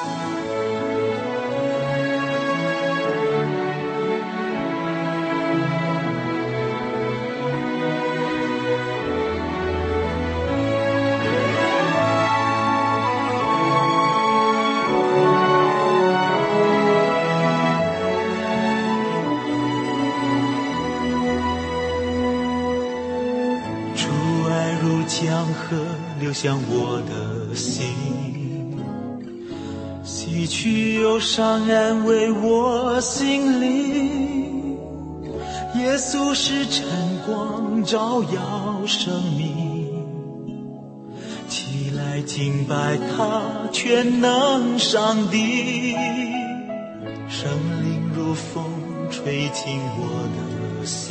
江河流向我的心，洗去忧伤，安慰我心灵。耶稣是晨光，照耀生命。起来敬拜他，全能上帝。圣灵如风，吹进我的心。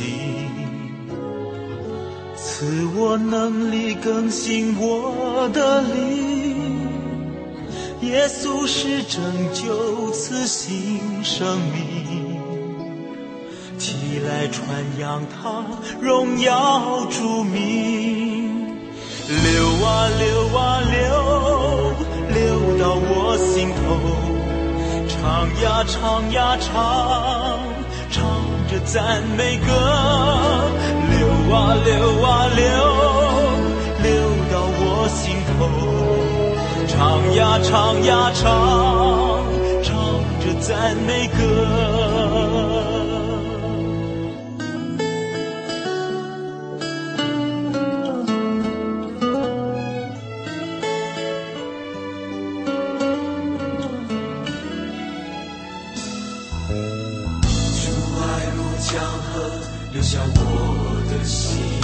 赐我能力，更新我的灵。耶稣是拯救，赐新生命。起来传扬他，荣耀主名。流啊流啊流，流到我心头。唱呀唱呀唱，唱着赞美歌。流啊流啊流，流到我心头。唱呀唱呀唱，唱着赞美歌。 主爱如江河，流向我的心。